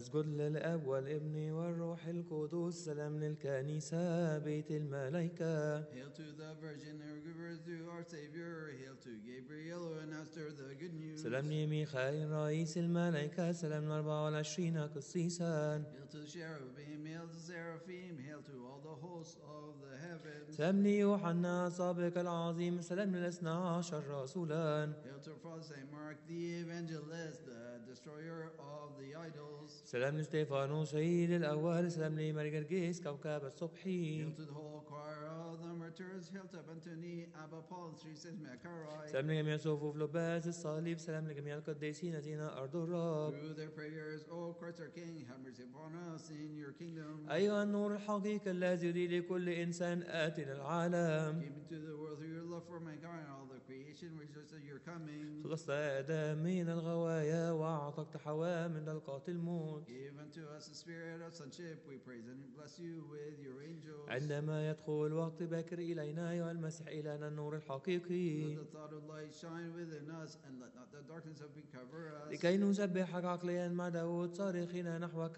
اسجد للاب والابن والروح القدس. سلام للكنيسة بيت الملائكة. Hail to the Virgin, her giver through our Savior. Hail to Gabriel who announced her the good news. سلام لميخائيل رئيس الملائكة. سلام ل24 قسيسا. Hail to the cherubim, hail to the seraphim, hail to all the hosts of the heavens. سلام ليوحنا سابق العظيم. سلام لل12 رسولا. Hail to our Father Saint Mark, the evangelist, the destroyer of the idols. سلام لستيفانوس شهيد الأول. سلام لمرجرجيس كوكب الصبحي. Hail to the whole choir of the martyrs. Hail to Abantoni, Abba Paul, three saints Macarai. سلام لجميع صفوف لباس الصليب. سلام لجميع القديسين الذين أرضوا الرب. Through their prayers, O Christ our King, have mercy upon us in your kingdom. أيها النور الحقيقي الذي يضيء لكل إنسان آتنا العالم. Came into the world through your love for mankind, all the creation rejoices at your coming. خلصت آدم من الغوايا وأعتقت حواء من دلقات الموت. Give unto us the spirit of sonship. We praise and bless you with your angels. عندما يدخل وقت باكر إلينا أيها المسيح إلهنا النور الحقيقي. Let the thought of light shine within us, and let not the darkness of it cover us. لكي نسبحك عقليا مع داود صارخين نحوك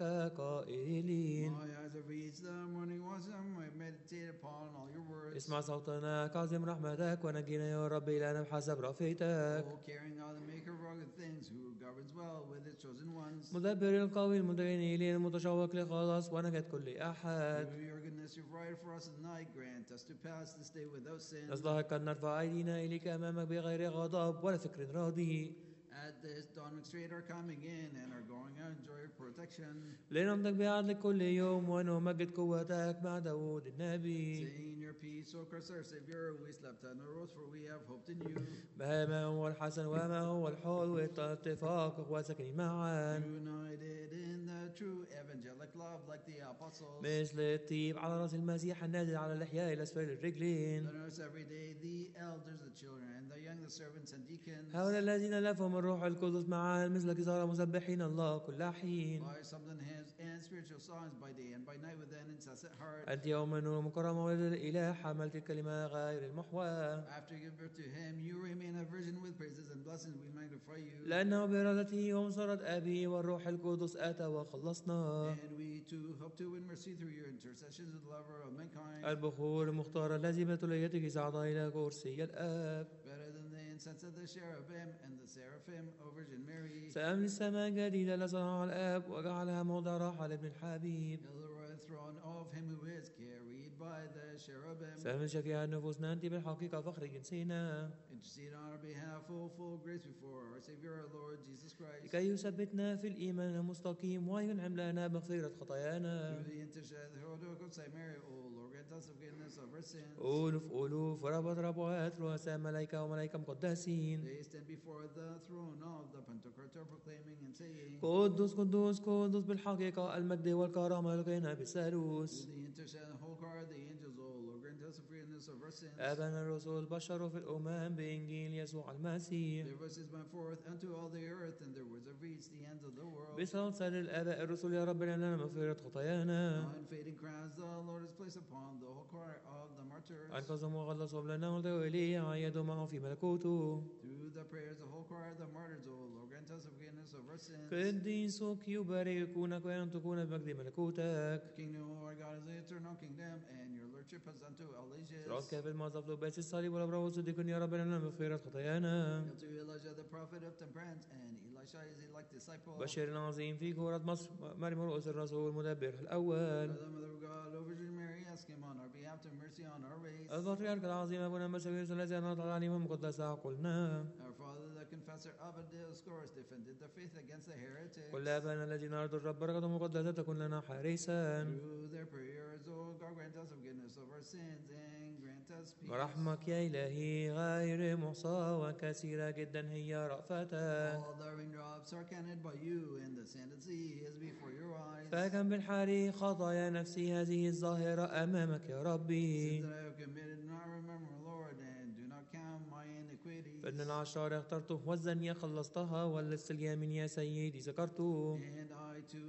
قائلين. My eyes have reached the morning watchman. I meditate upon all your words. اسمع صوتنا كعظم رحمتك ونجينا يا رب إلهنا بحسب رأفتك. Oh, carrying God, the maker of all good things, who governs well with his chosen ones. مدبر القوي المدين إليه المتشوق لخلاص ونجاة كل أحد. Through your goodness, you provide for us at night. Grant us to pass this day without sin. نستحق أن نرفع أيدينا إليك أمامك بغير غضب ولا فكر راضي. At this dawn, straight our coming in and our going out, enjoy your protection. لننطق بعدلك كل يوم ونمجد قوتك مع داود النبي. Saying your peace, O Christ our Savior, we slept and arose, for we have hoped in you. ما هو الحسن وما هو الحلو والاتفاق وسكن معا. United in the true evangelic love, like the apostles. مثل الطيب على رأس المسيح النازل على اللحياء إلى أسفل الرجلين. Let us every day, the elders, the children, and the young, the servants and deacons. هؤلاء الذين لفهم الروح القدس معا مثلك صار مسبحين الله كل حين. By something hymns and spiritual songs by day and by night with an incessant heart. أنت يوم نور مكرم ولد الإله حملت الكلمة غير المحوى. After you give birth to him, you remain a virgin with praises and blessings. We magnify you. لأنه بإرادته يوم صارت أبي والروح القدس أتى وخلصنا. And we too hope to win mercy through your intercessions with the lover of mankind. البخور المختار الذي بتوليته صعد إلى كرسي الآب. Better than the incense of the cherubim and the seraphim, O Virgin Mary. سأملي السماء الجديدة التي صنعها الآب وجعلها موضع راحة لابن الحبيب. Hail the royal throne of him who is carried by the cherubim. سأملي شفيع نفوسنا أنت بالحقيقة فخر جنسنا. Intercede on our behalf, full grace before our Savior, our Lord Jesus Christ. لكي يثبتنا في الإيمان المستقيم وينعم لنا بمغفرة خطايانا. Through the intercession of the Theotokos of Saint Mary, O Lord, grant us forgiveness of our sins. ألوف ربط ربوات رؤساء ملائكة وملائكة مقدسين. They stand before the throne of the Pantocrator, proclaiming and saying, قدوس قدوس قدوس بالحقيقة المجد والكرامة لقينا بالثالوث. through the intercession of the whole choir of the angels, O Lord, grant us the forgiveness of our sins. آبانا الرسل بشروا في الأمم بإنجيل يسوع المسيح. Their voices went forth unto all the earth, and their words have reached the ends of the world. بصوت سر الآباء الرسل يا رب لنا مغفرة خطايانا. Unfading crowns the Lord has placed upon the whole choir of the martyrs. أنقذهم وخلصهم لنا والتقوا إليه عيدوا معه في ملكوته. Through the prayers of the whole choir of the martyrs, O Lord, grant us the forgiveness of our sins. قديسك يباركونك وينطقون بمجد ملكوتك. Kingdom of our God is the eternal kingdom, and your lordship is unto all ages. صراط كافل ما ظفلوا بس الصليب والأبرار والصديقون يا رب لنا مغفرة خطايانا. Hail to Elijah, the prophet of temperance, and Elisha, his elect disciple. بشير عظيم في كورة مصر مريم رؤوس الرسول مدبر الأول. By the Mother of God, O Virgin Mary, ask him on our behalf to have mercy on our race. البطريرك العظيم أبونا مساويرس الذي أناط العليم المقدسة قلنا. Our Father, the confessor of a discourse, defended the faith against the heretics. قل أبانا الذين أرضوا الرب بركة مقدسة تكون لنا حارسا. Through their prayers, O God, grant us forgiveness of our sins and grant us peace. ورحمك يا إلهي غير محصى وكثيرة جدا هي رأفتك. All the raindrops are counted by you, and the sand of the sea is before your eyes. فكم بالحري خطايا نفسي هذه الظاهرة أمامك يا ربي. Sins that I have committed, do not remember, Lord, and do not count my iniquities. فإن العشار اخترته والزانية خلصتها واللص اليمين يا سيدي ذكرته. And I to the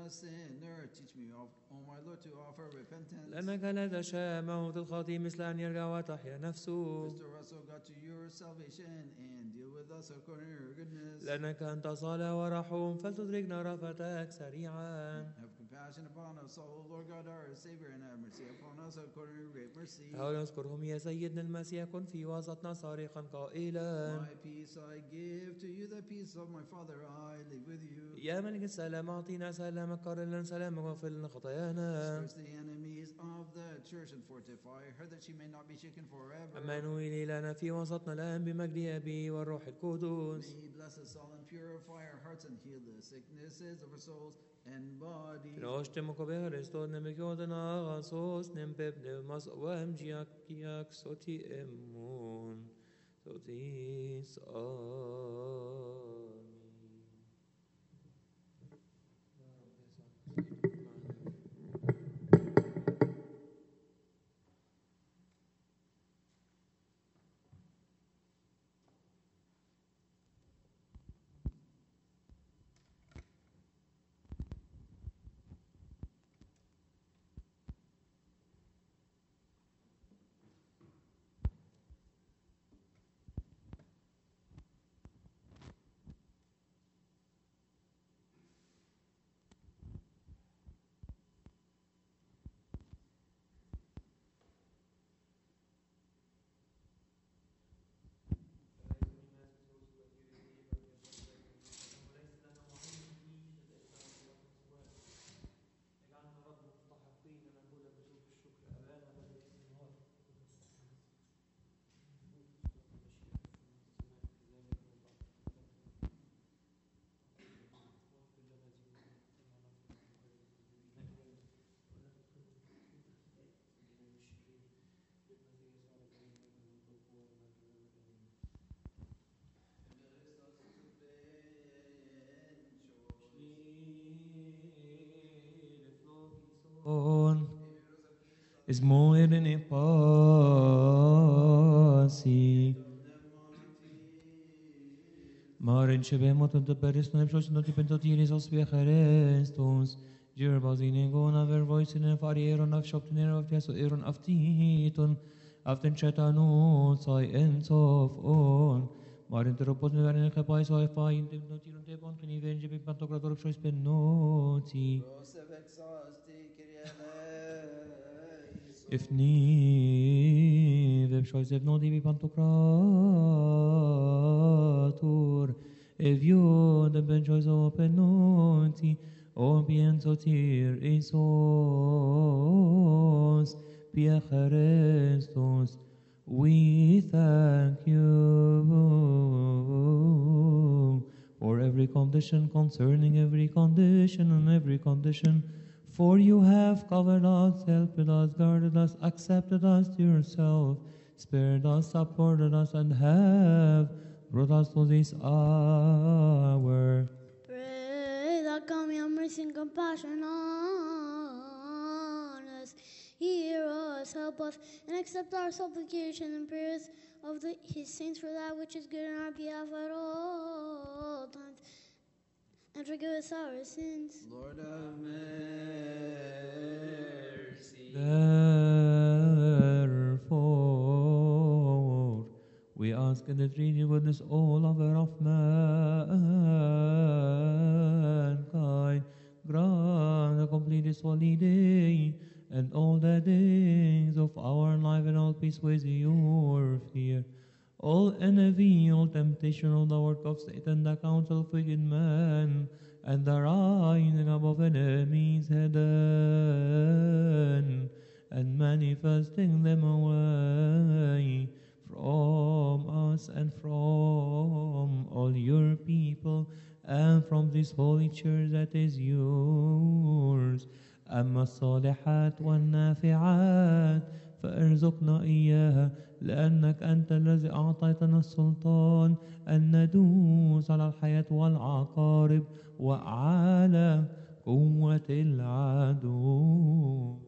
sinner. Teach me, O my Lord, to offer repentance. لأنك لا تشاء موت الخاطئ مثل أن يرجع وتحيا نفسه. Restore us, O God, to your salvation and deal with us according to your goodness. لأنك أنت صالح ورحوم فلتدركنا رأفتك سريعا. Have compassion upon us, O Lord God, our Savior, and have mercy upon us according to your great mercy. تعالوا نذكرهم يا سيدنا المسيح كن في وسطنا صارخا قائلا. My peace I give to you, the peace of my Father I leave with you. يا ملك السلام أعطينا سلامك قرر لنا سلامك واغفر لنا خطايانا. Disperse the enemies of the church and fortify her that she may not be shaken forever. عمانويل لنا في وسطنا الآن بمجد أبي والروح القدس. May he bless us all and purify our hearts and heal the sicknesses of our souls and bodies. Nostimos Christos nemikiotina gasos nempe pneumas oemgiak kiak soti emon sotis is more than a passy. Marin shebe moton te peris no epsos no te pentotiris os viajerestos. Gerbazine gona ver voice in farieron af shoptener of teso eron af titon. Aften chetanut sai ends of on. Marin te ropos ne verin kepai so fa in te notiron te pon kini venje be pantokrator of shois penoti. If ni vebshois ev nodi bi pantokrator. If you the benchois open noti. O piensotir Isos. Pia Christos. We thank you for every condition, concerning every condition and every condition. For you have covered us, helped us, guarded us, accepted us to yourself, spared us, supported us, and have brought us to this hour. Pray that God may have mercy and compassion on us. Hear us, help us, and accept our supplication and prayers of His saints for that which is good in our behalf at all times. And forgive us our sins. Lord have mercy. Therefore, we ask in the Trinity goodness, O lover of mankind, grant the completest holiday and all the days of our life and all peace with your fear. All envy, all temptation, all the work of Satan, the counsel of wicked men, and the rising above enemies hidden, and manifesting them away from us and from all your people, and from this holy church that is yours. أما الصالحات والنافعات فارزقنا إياها لأنك أنت الذي أعطيتنا السلطان أن ندوس على الحياة والعقارب وعلى قوة العدو.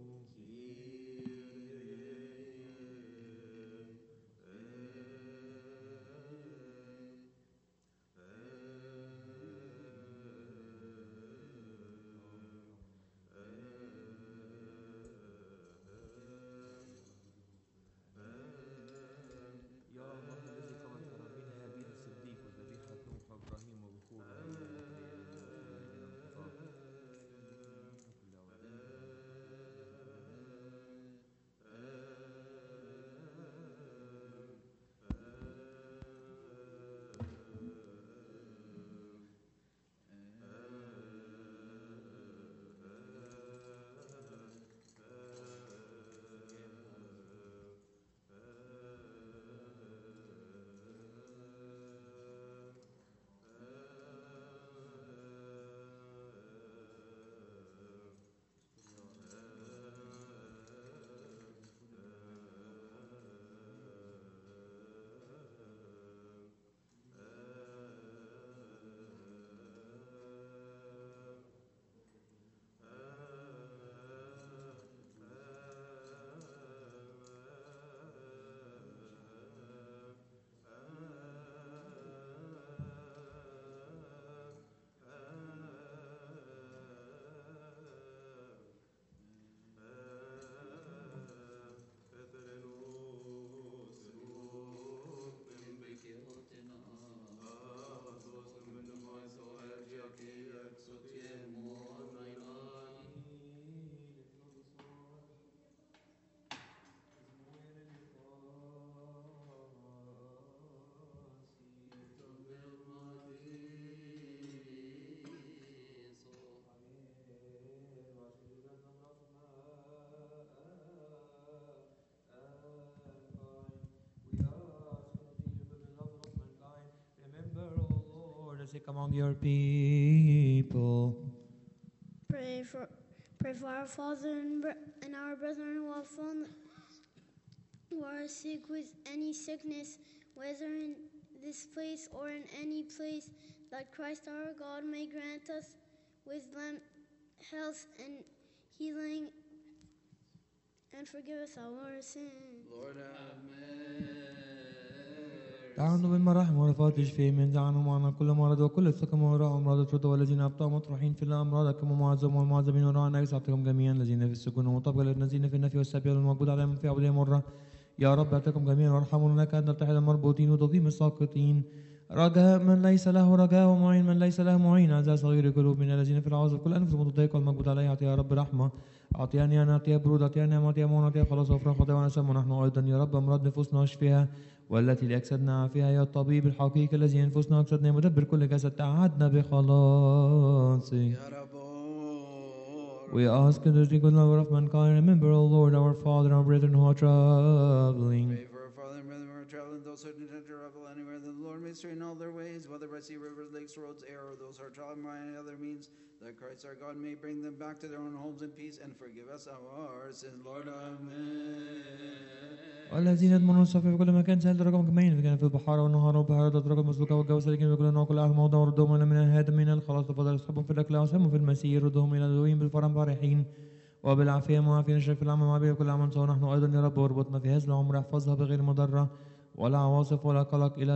sick among your people. Pray for our father and our brethren who have fallen, who are sick with any sickness, whether in this place or in any place, that Christ our God may grant us wisdom, health, and healing, and forgive us our sins. Lord have mercy. تعالوا بالمراحم ورفات اشفي من زعنوا معنا كل مرض وكل سقم وراء أمراض الرد والذين أبطأوا مطروحين في الأمراض كما معظم والمعظمين وراء نجس أعطيكم جميعا الذين في السجون ومطابقة للذين في النفي والسبي والموجود عليهم في عبودية مرة يا رب أعطيكم جميعا وارحموا لك أن تتحد المربوطين وتقيم الساقطين رجاء من ليس له رجاء ومعين من ليس له معين أعزاء صغير قلوبنا الذين في العوز كل أنفس المتضايق والمقبوض عليه أعطي يا رب رحمة أعطيني أنا أعطي برود أعطيني نعمة أعطي أمون أعطي خلاص وفرح خطايا ونسم ونحن أيضا يا رب أمراض نفوسنا اشفيها والتي لأجسادنا فيها يا الطبيب الحقيقي الذي ينفسنا وأجسادنا مدبر كل جسد تعهدنا بخلاصه. يا رب. We ask in the good love of mankind, remember, O Lord, our Father, our brethren who are traveling. Pray for our father and brethren who are traveling, those who intend to travel anywhere, that the Lord may straighten all their ways, whether by sea, rivers, lakes, roads, air, or those who are traveling by any other means, that Christ our God may bring them back to their own homes in peace and forgive us our sins. Lord, amen. والذين يضمنون السفر في كل مكان سهل درجهم كمين في كان في البحار والنهار وبحار درجة مسلوكة والجو سالكين في كل نوع كل أهل موضع وردهم إلى من الهادم من الخلاص وفضل يصحبهم في الأكل وسهمهم في المسير ردهم إلى الدوين بالفرح فرحين وبالعافية معافين الشرك في العمل معافية بكل عمل سواء نحن أيضا يا رب واربطنا في هذا العمر احفظها بغير مضرة ولا عواصف ولا قلق إلى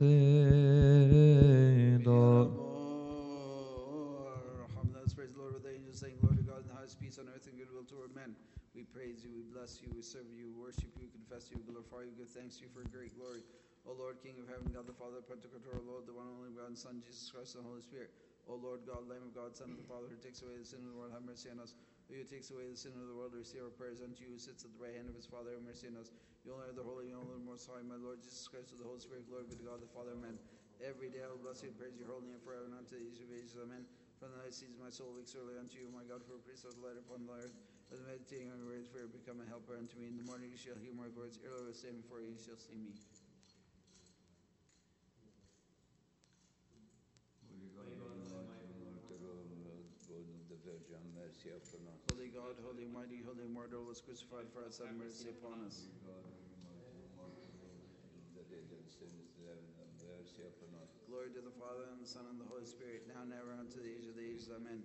الانقضاء. Let us praise the Lord with the angels, saying, Lord God, in the highest peace on earth and goodwill toward men. We praise you, we bless you, we serve you, we worship you, confess you, glorify you, give thanks to you for great glory. O Lord, King of heaven, God the Father, Pantocrator, Lord, the one and only begotten Son, Jesus Christ, and the Holy Spirit. O Lord God, Lamb of God, Son of the Father, who takes away the sin of the world, have mercy on us. Who takes away the sin of the world, receive our prayers unto you, who sits at the right hand of his Father, have mercy on us. You only are the Holy, you only are the Most High, my Lord Jesus Christ, with the Holy Spirit, glory be to God the Father, amen. Every day I will bless you and praise your holy name forever and unto the age of ages, amen. From the night sees my soul wakes early unto you, my God, for a priest of light upon the earth. As meditating on your words, for it become a helper unto me. In the morning you shall hear my words, early will stand before you, you shall see me. Holy God, holy, mighty, holy, immortal, was crucified for us, have mercy upon us. Glory to the Father, and the Son, and the Holy Spirit, now and ever, unto the age of the ages. Amen.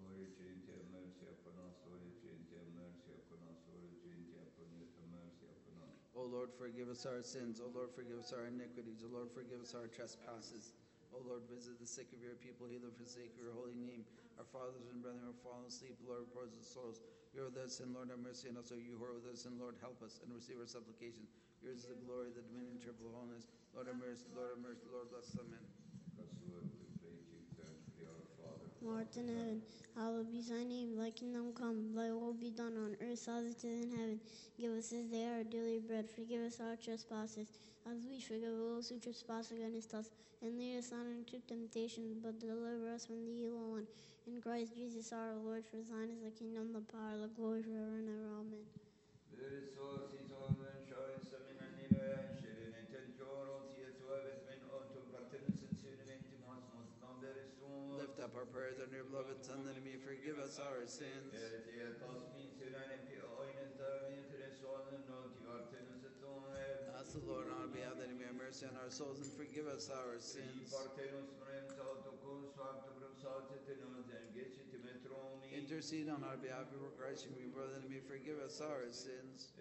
O Lord, forgive us our sins. O Lord, forgive us our iniquities. O Lord, forgive us our trespasses. O Lord, visit the sick of your people, heal them for the sake of your holy name. Our fathers and brethren who have fallen asleep, Lord, repose their souls. You are with us, and Lord, have mercy on us. O you who are with us, and Lord, help us, and receive our supplication. Yours is the glory, the dominion, triple holiness. Lord, have mercy, Lord, have mercy, Lord, bless us, amen. Lord in heaven, hallowed be thy name, thy kingdom come, thy will be done on earth as it is in heaven. Give us this day our daily bread, forgive us our trespasses, as we forgive those who trespass against us. And lead us not into temptation, but deliver us from the evil one. In Christ Jesus our Lord, for thine is the kingdom, the power, the glory, forever and ever. Amen. Lift up our prayers unto your beloved Son, that he may forgive us our sins. Ask the Lord on our behalf that he may have mercy on our souls and forgive us our sins. Intercede on our behalf before Christ, your brother, that he may forgive us our sins.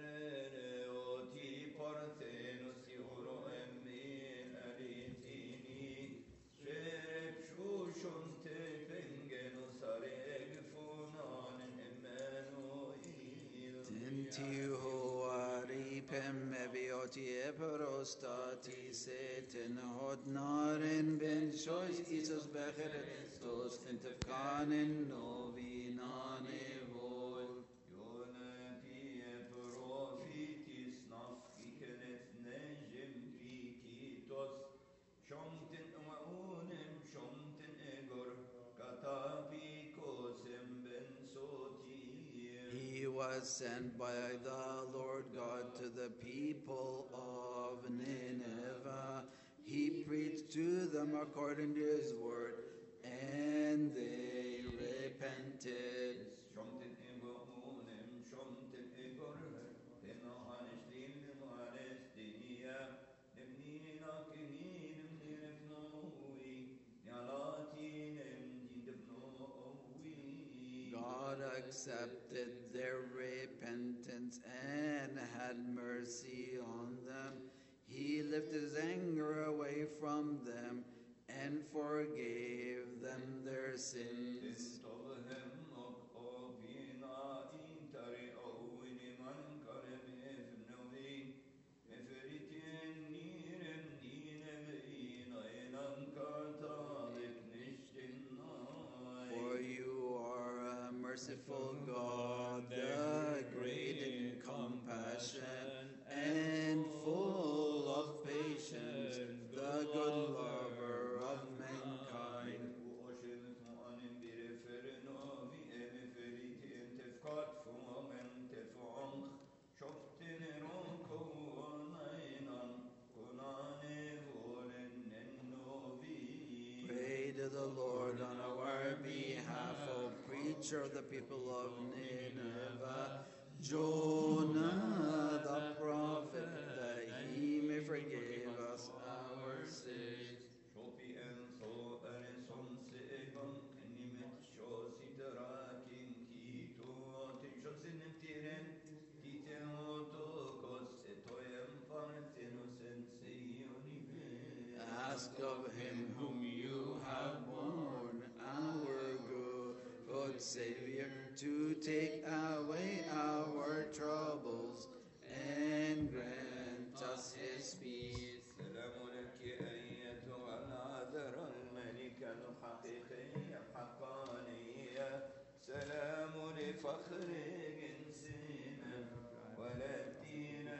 Prostati seten hodnaren ben shois Isus becheret tos intefkanen novinane vol. Yonati profitis nafikenet nejem prikitos shomten uaunem shomten egor katapikos ben sotir. He was sent by the Lord God to the people of Nineveh. He He preached to them according to his word, and they repented. Shomten egomonem, shomten egorher, penahanes lim manestia, nemnina kinim nirefnoi, nyalatin dindepnoi. God accepted their repentance and had mercy on them. He lifted his anger away from them and forgave them their sins. For you are a merciful God, the great in compassion and full of patience, the good lover of mankind. Pray to the Lord on our behalf, O preacher of the people of Nineveh, Jonah the prophet, that he may forgive us our sins. Ask of him whom you have borne, our good Savior, to take away our troubles and grant us his peace. سلام لك أيتها العذراء الملكة الحقيقية الحقانية سلام لفخر جنسنا ولدينا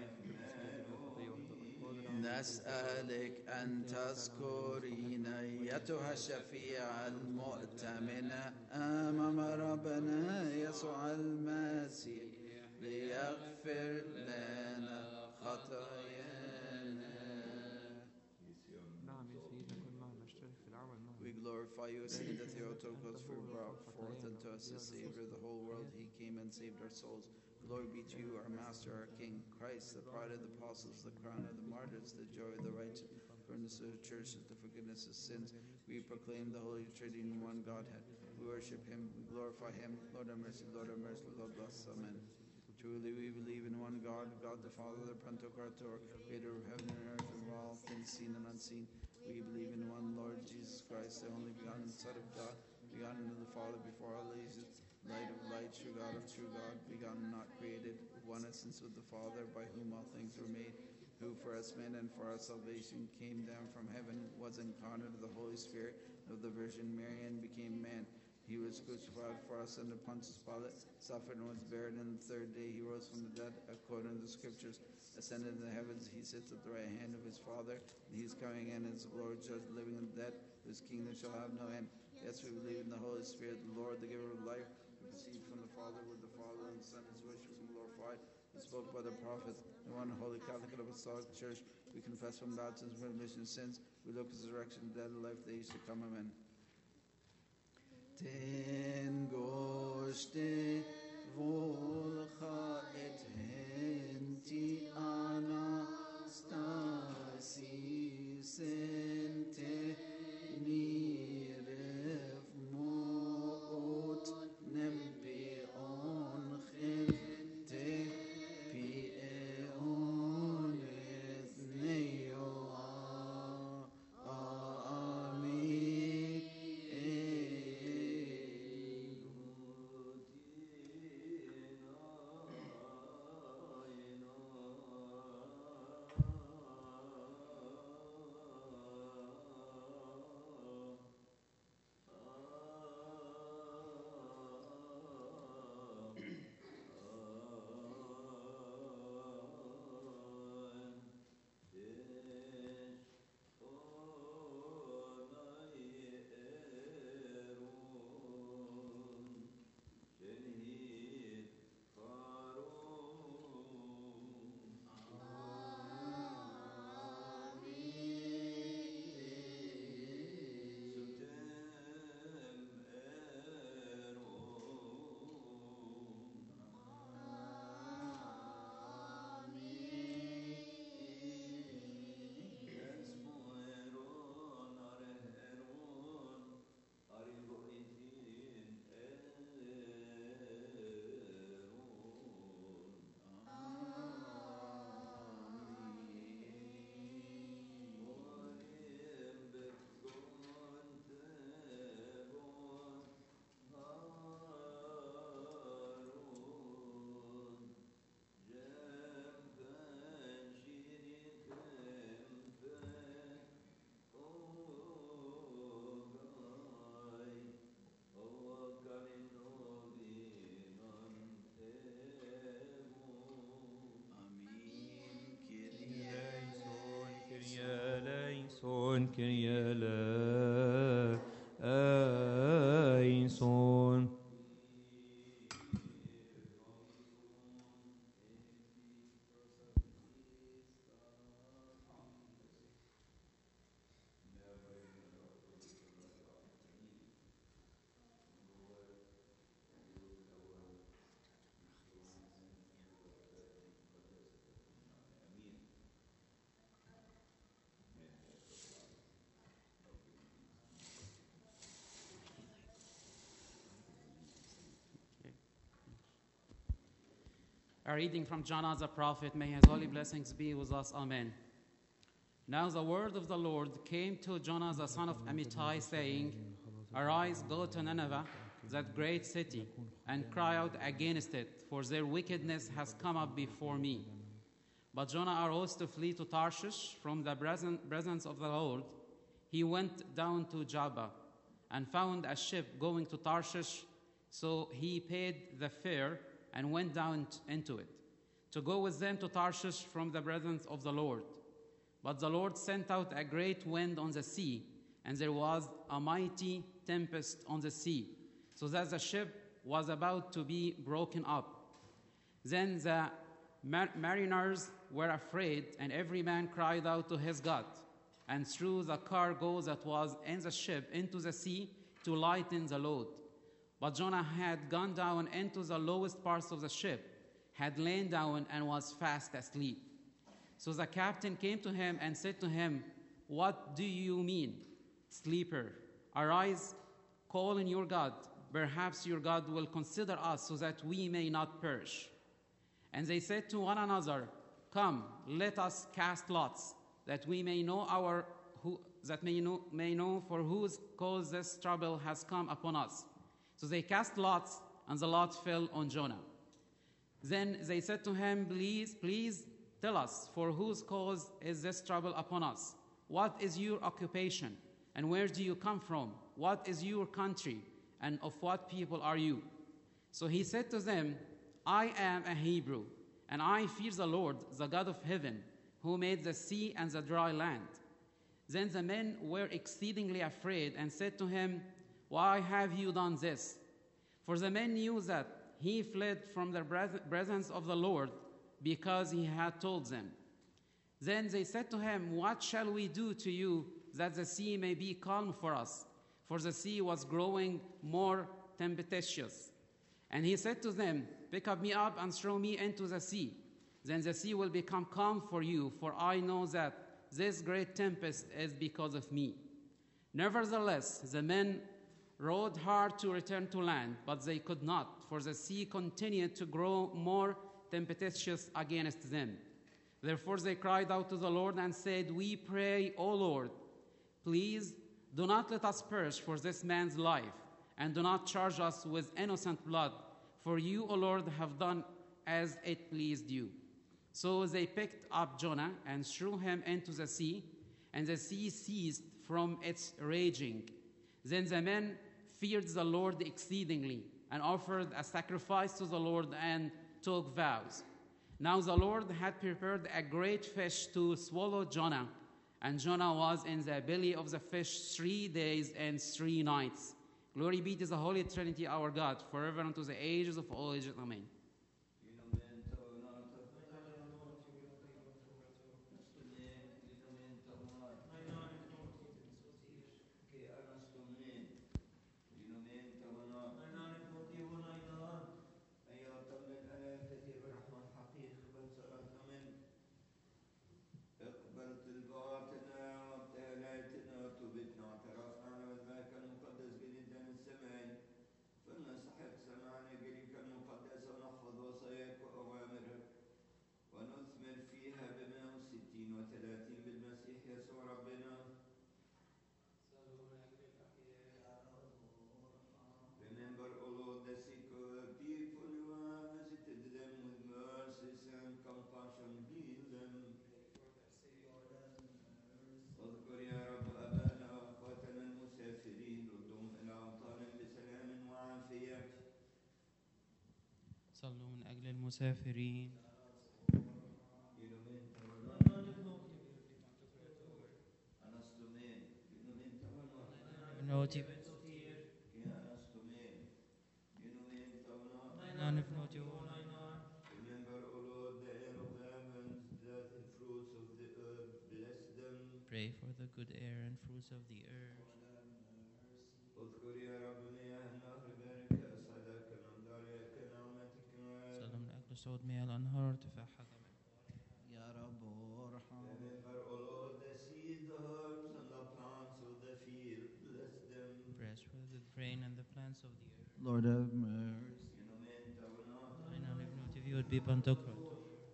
نسألك أن تذكرين أيتها الشفيعة المؤتمنة أمام ربنا يسوع المسيح ليغفر لنا خطايانا. نعم يا سيدنا كن معنا اشترك في العمل معنا. We glorify you, Saint that Theotokos, for you brought forth unto us the Savior of the whole world. He came and saved our souls. Glory be to you, our Master, our King, Christ, the pride of the apostles, the crown of the martyrs, the joy of the righteous, furnace of the church, the forgiveness of sins. We proclaim the Holy Trinity in one Godhead. We worship him, we glorify him. Lord have mercy, Lord have mercy, Lord bless. Amen. Truly we believe in one God, God the Father, the Pantocrator, creator of heaven and earth and of all things seen and unseen. We believe in one Lord Jesus Christ, the only begotten Son of God, begotten of the Father before all ages, light of light, true God of true God, begotten, not created, one essence with the Father, by whom all things were made, who for us men and for our salvation came down from heaven, was incarnate of the Holy Spirit, of the Virgin Mary, and became man. He was crucified for us under Pontius Pilate, suffered and was buried, and the third day he rose from the dead, according to the Scriptures, ascended into the heavens. He sits at the right hand of his Father, and he is coming in as Lord, judge the living and the dead, whose kingdom shall have no end. Yes, we believe in the Holy Spirit, the Lord, the giver of life, who proceeds from the Father, with the Father and the Son is worshipped and glorified, who spoke by the prophets. In one holy Catholic and Apostolic Church, we confess from baptism for remission of sins. We look at the resurrection of the dead and life that is to come. Amen. Tengoshte volcha et henti anastasis ente niref moot nempe on chente pieon et neo amen. A reading from Jonah the prophet. May his holy blessings be with us. Amen. Now the word of the Lord came to Jonah the son of Amittai, saying, Arise, go to Nineveh, that great city, and cry out against it, for their wickedness has come up before me. But Jonah arose to flee to Tarshish from the presence of the Lord. He went down to Joppa and found a ship going to Tarshish, so he paid the fare and went down into it, to go with them to Tarshish from the presence of the Lord. But the Lord sent out a great wind on the sea, and there was a mighty tempest on the sea, so that the ship was about to be broken up. Then the mariners were afraid, and every man cried out to his God, and threw the cargo that was in the ship into the sea to lighten the load. But Jonah had gone down into the lowest parts of the ship, had lain down, and was fast asleep. So the captain came to him and said to him, What do you mean, sleeper? Arise, call on your God. Perhaps your God will consider us, so that we may not perish. And they said to one another, Come, let us cast lots, that we may know for whose cause this trouble has come upon us. So they cast lots, and the lot fell on Jonah. Then they said to him, Please tell us, for whose cause is this trouble upon us? What is your occupation, and where do you come from? What is your country, and of what people are you? So he said to them, I am a Hebrew, and I fear the Lord, the God of heaven, who made the sea and the dry land. Then the men were exceedingly afraid and said to him, Why have you done this? For the men knew that he fled from the presence of the Lord, because he had told them. Then they said to him, What shall we do to you, that the sea may be calm for us? For the sea was growing more tempestuous. And he said to them, Pick me up and throw me into the sea. Then the sea will become calm for you, for I know that this great tempest is because of me. Nevertheless, the men rowed hard to return to land, but they could not, for the sea continued to grow more tempestuous against them. Therefore they cried out to the Lord and said, We pray, O Lord, please do not let us perish for this man's life, and do not charge us with innocent blood, for you, O Lord, have done as it pleased you. So they picked up Jonah and threw him into the sea, and the sea ceased from its raging. Then the men feared the Lord exceedingly, and offered a sacrifice to the Lord and took vows. Now the Lord had prepared a great fish to swallow Jonah, and Jonah was in the belly of the fish 3 days and 3 nights. Glory be to the Holy Trinity, our God, forever unto the ages of all ages. Amen. اقبلت الباطنة وابتهليتنا وتوبتنا واعترفنا على وذاك المقدس جدا السماء فلنستحق سمعنا جريك المقدس ونحفظ وصاياك وأوامرك ونثمر فيها ب160 و30 بالمسيح يسوع ربنا. Remember, O Lord, the sick people who are visited them with mercy and compassion, heal them. اذكر يا رب أبانا وأخواتنا المسافرين، ردهم إلى أوطانهم بسلام وعافية. صلوا من أجل المسافرين. Remember, O Lord, the air of the heavens, the fruits of the earth, bless them. Pray for the good air and fruits of the earth. اذكر يا رب مياه النهر، بارك أسعدك مقدارك نعمتك. صلوا من أجل صعود مياه الأنهار ارتفاعها يا رب ارحم. Remember, O Lord, the seed, the herbs, and the plants of the field, bless them. Prayers for the grain and the plants of the earth. Lord have mercy. In nomine Domini. Amen. fiat bi Pantocrator.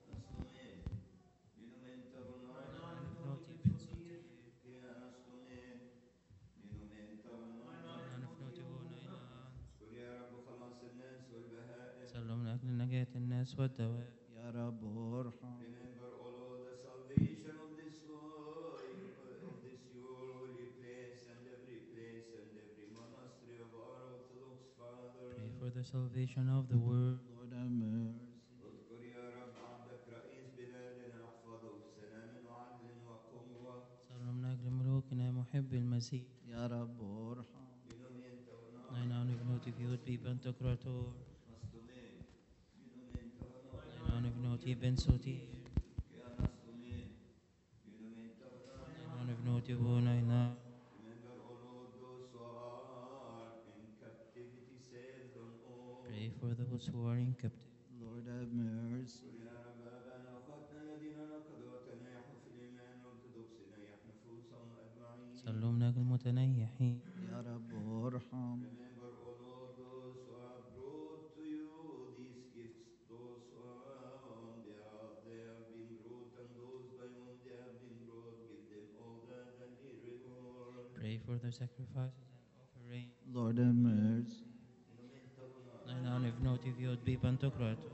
سلم لأجل نجاة الناس والدواب. يا رب ارحم. Remember all of the salvation of this world, of this your holy place and every monastery of our Orthodox Father. Pray for the salvation of the world. Lord have mercy. اذكر يا رب عبدك رئيس بلادنا احفظه بسلام وعدل وقوة. سلم لأجل ملوكنا محب المسيح. يا رب ارحم. Nine venoti fiat bi Pantocrator. Nine venoti ben sotir. Nine venoti bonaina. Remember, O Lord, those who are in captivity, save them all. Pray for those who are in captivity. Lord have mercy. يا رب آبانا وأخواتنا الذين نقضوا وتنايحوا في الإيمان الأرثوذكس نيح نفوسهم أجمعين. سلم لأجل المتنيحين. يا رب ارحم. Remember, O Lord, those who have brought to you these gifts, those who on behalf they have been brought, and those by whom they have been brought, give them all that they need reward. Pray for their sacrifices and offerings. Lord have mercy. Nine venoti fiat bi Pantocrator.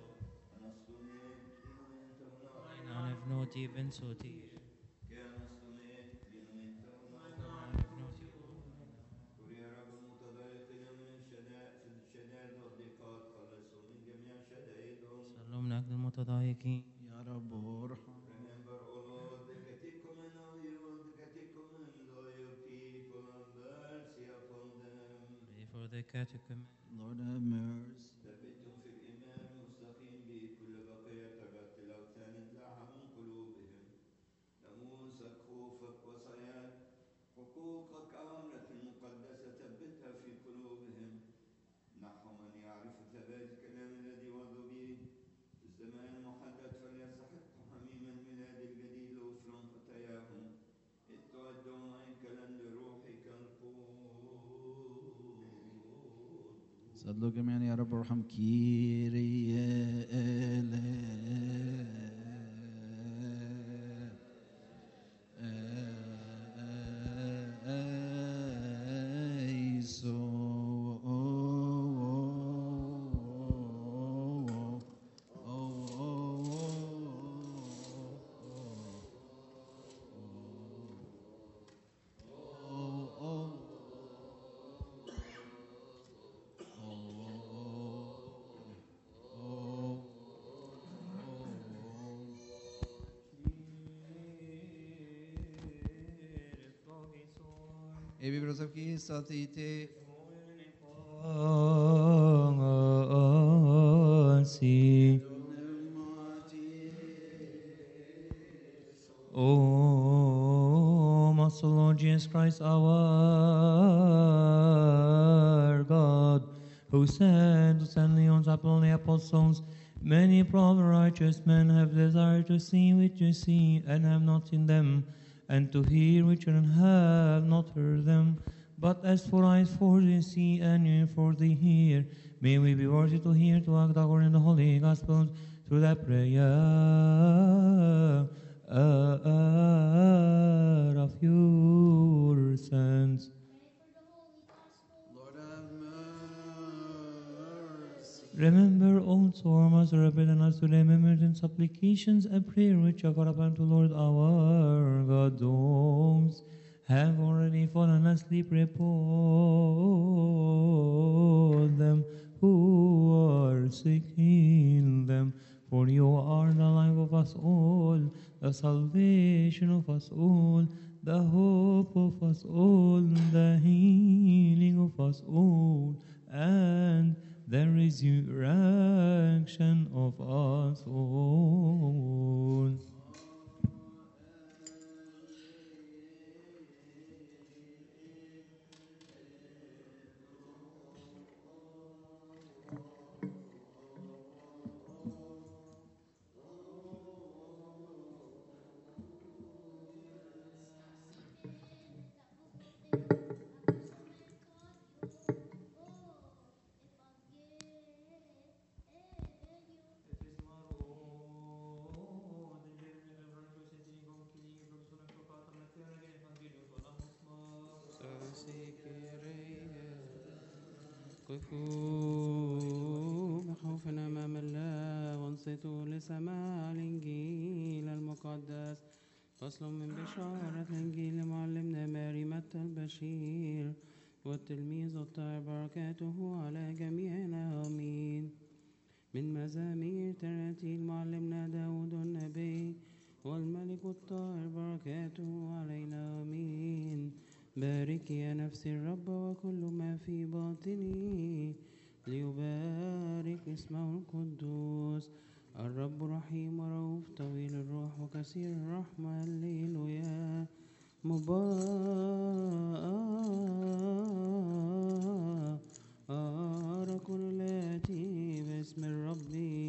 Nine venoti ben sotir. يا رب المتضايقين من الشدائد والضيقات خلصوا من جميع شدائدهم. سلم لأجل المتضايقين. يا رب ارحم. Remember, O Lord, the catechumen of you, the catechumens of your people, and mercy upon them. Pray for the catechumen. Lord have mercy. ثبتهم في الإيمان المستقيم بكل بقية تربة الأوثان ادلعها من قلوبهم. ناموسك خوفك وصاياك حقوقك أوامرك المقدسة ثبتها في قلوبهم. نحو من يعرف ثبات الكلام الذي وعظوا به في الزمان المحدد فليستحق حميم الميلاد الجديد لغفران خطاياهم إذ تعدهم هيكلا لروحك القدوس. صلوا جميعا يا رب ارحم. كيريا Ebi prosavki satite. See. O Master Lord Jesus Christ, our God, who said to St. Leon's upon the apostles, many proud righteous men have desired to see which you see, and have not seen them, and to hear which you have not heard them. But as for eyes for the see, and ear for the hear, may we be worthy to hear, to act according to the Holy Gospels, through that prayer of your saints. Lord have mercy. Remember also our Master, and us to remember in supplications and prayer which are called upon to Lord our God. Those have already fallen asleep, repose them who are sick, heal them. For you are the life of us all, the salvation of us all, the hope of us all, the healing of us all, and the resurrection of us all. قفوا بخوف أمام الله وانصتوا لسماع الإنجيل المقدس. فصل من بشارة إنجيل معلمنا ماري متى البشير والتلميذ الطاهر بركاته على جميعنا آمين. من مزامير تراتيل معلمنا داود النبي والملك الطاهر بركاته علينا آمين. بارك يا نفسي الرب وكل ما في باطني ليبارك اسمه القدوس. الرب رحيم ورؤوف طويل الروح وكثير الرحمة. هللويا. مبارك الآتي باسم الرب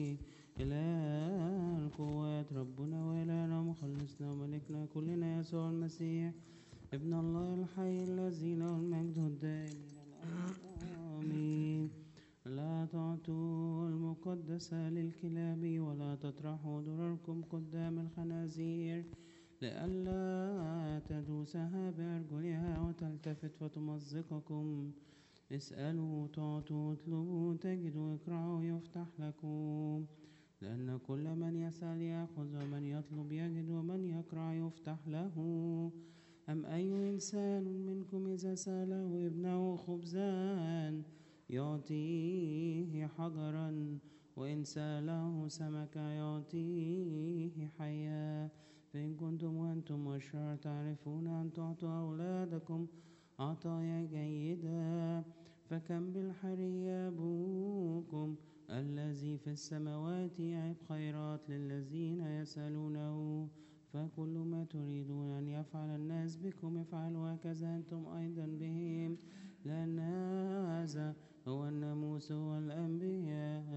إله القوات ربنا وإلهنا مخلصنا وملكنا كلنا يسوع المسيح ابن الله الحي الذي له المجد الدائم إلى الأبد آمين. لا تعطوا المقدسة للكلاب ولا تطرحوا درركم قدام الخنازير لئلا تدوسها بأرجلها وتلتفت فتمزقكم. اسألوا تعطوا اطلبوا تجدوا اقرعوا يفتح لكم. لأن كل من يسأل يأخذ ومن يطلب يجد ومن يقرع يفتح له. أم أي إنسان منكم إذا سأله ابنه خبزا يعطيه حجرا وإن سأله سمكا يعطيه حيا؟ فإن كنتم وأنتم أشرار تعرفون أن تعطوا أولادكم عطايا جيدة فكم بالحري أبوكم الذي في السماوات يعد خيرات للذين يسألونه. فكل ما تريدون أن يفعل الناس بكم افعلوا هكذا أنتم أيضا بهم لأن هذا هو الناموس والأنبياء.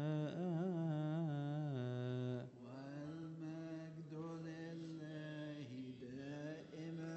والمجد لله دائما.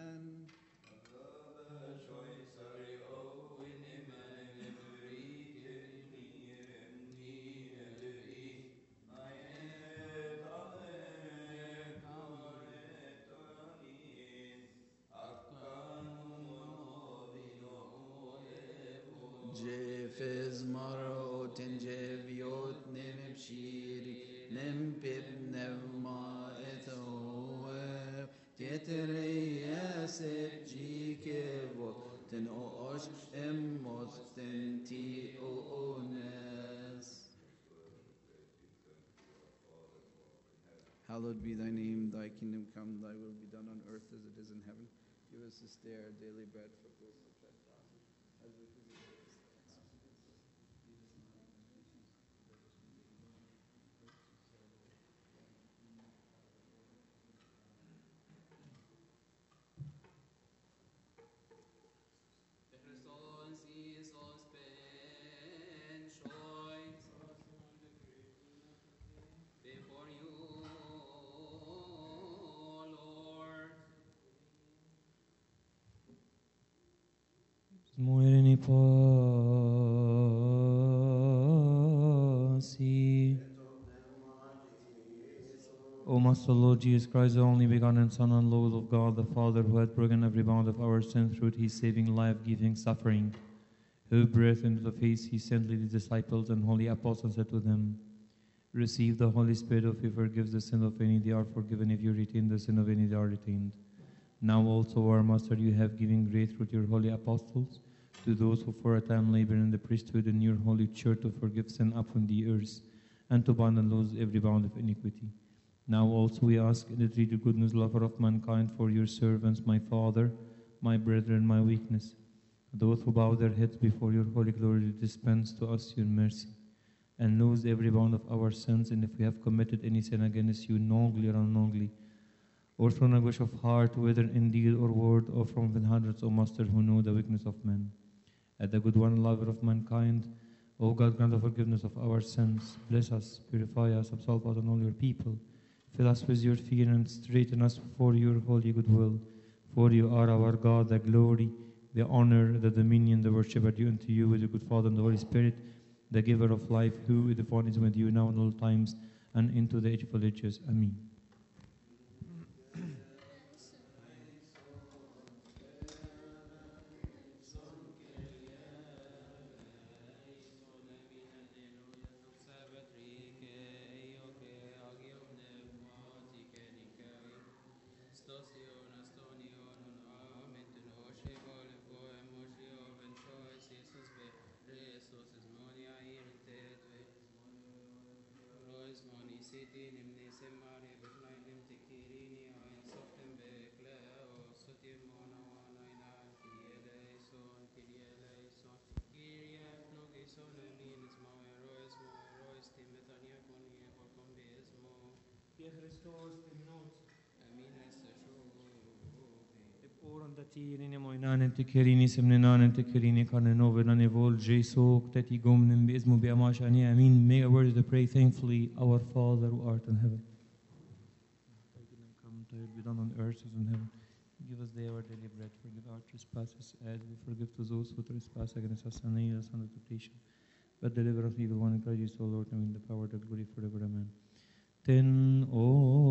جفز مرو تنجبيوت نمبشيري نمبب نفما اتوه تترياس جيكيفو تنوش اموت تنتي اونس. Hallowed be thy name, thy kingdom come, thy will be done on earth as it is in heaven. Give us this day our daily bread, forgive us our trespasses, as we forgive those who trespass against us. Lead us not into temptation, but deliver us from evil. Before you, Lord. Muere pasi. O Master Lord Jesus Christ, the only begotten Son and Lord of God, the Father, who had broken every bound of our sin through his saving, life-giving suffering, who breathed into the face he sent the disciples and holy apostles, said to them, receive the Holy Spirit. If you forgive the sin of any, they are forgiven. If you retain the sin of any, they are retained. Now also, our Master, you have given grace through your holy apostles to those who for a time labor in the priesthood in your holy church to forgive sin upon the earth and to bind and loose every bound of iniquity. Now also we ask in the treaty goodness, lover of mankind, for your servants, my Father, my brethren, my weakness, those who bow their heads before your holy glory, dispense to us your mercy, and lose every bound of our sins. And if we have committed any sin against you, knowingly or unknowingly, or through anguish of heart, whether in deed or word, or from the hundreds, O Master, who know the weakness of men, at the good one, lover of mankind, O God, grant the forgiveness of our sins. Bless us, purify us, absolve us and all your people. Fill us with your fear and straighten us for your holy goodwill. For you are our God, the glory, the honor, the dominion, the worship are due unto you with the good Father and the Holy Spirit, the giver of life, who with the Father is with you now and all times and into the age of all ages. Amen. Sitin imnisim mari bifnainim tikirini ayn softim bekleo sotim monawanainan kilieleison Kyrie flogison aminis moerois timetania con yeholkom bismo يا Christos تمنوت amines shubi Oron da tirin moinan ente kerini semnenan ente kerini karnenove nan evol Jesu kteti gomnen bezmo be amashani amin. May I words to pray thankfully, our Father who art in heaven. Thy kingdom come, thy will be done on earth as in heaven. Give us day our daily bread. Forgive our trespasses as we forgive to those who trespass against us, and lead us into temptation. But deliver us from evil one, in Christ Jesus, O Lord, and the power, the glory forever. Amen. Ten o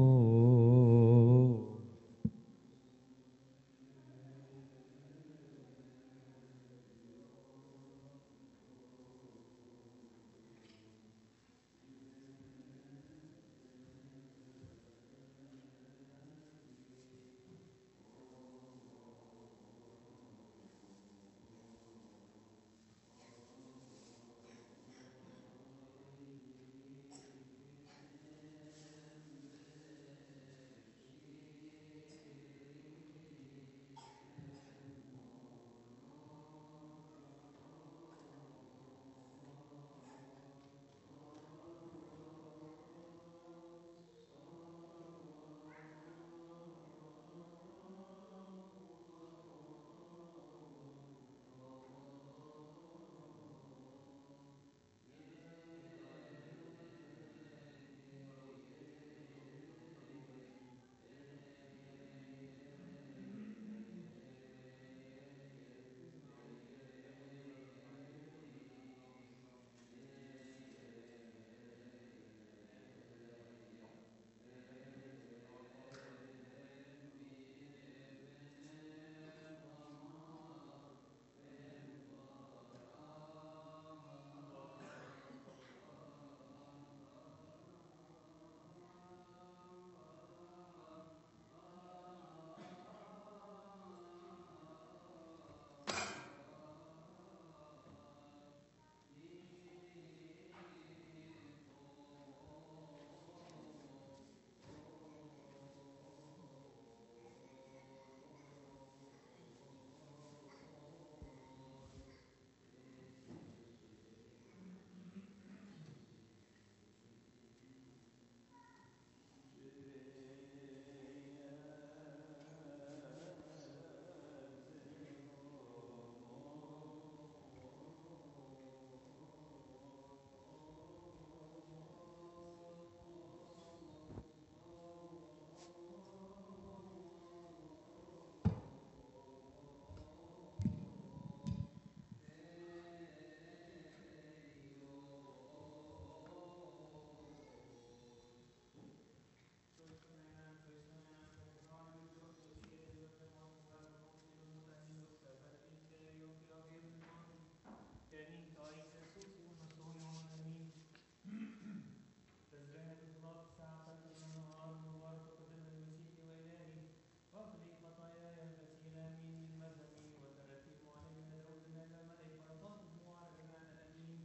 واغفر لي خطاياي الكثيرة آمين من مزمي وتركي معلم ندعو بمال الملك ويخاطب على جميعنا آمين.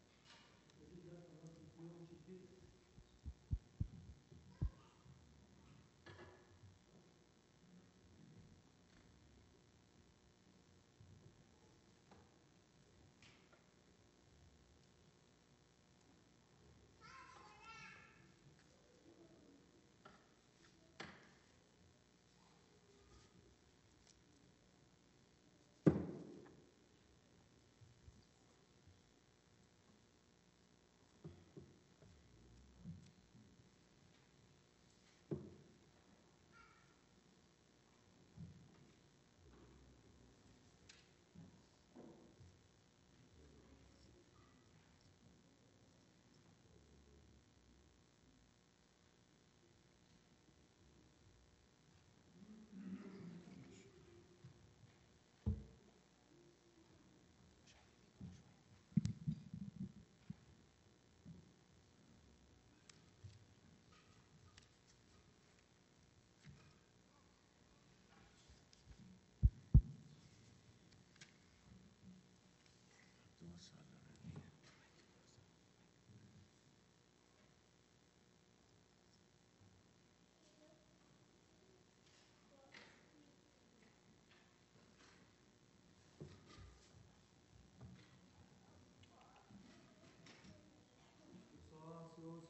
وزيد لك الرب في يوم شدتك.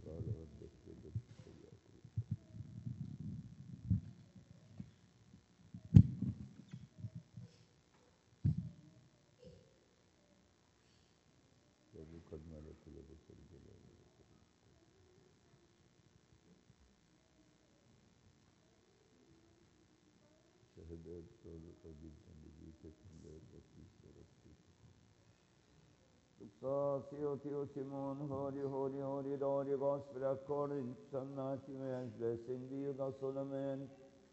قال رب اغفر لي خطيئتي. قد ملك لبس الجلال. شهدت صادقة جدا لجيتك من التي شرفتك. Tio Tio Simon, holy, holy, holy, holy gospel according to St. Matthew, and blessing be the Solomon.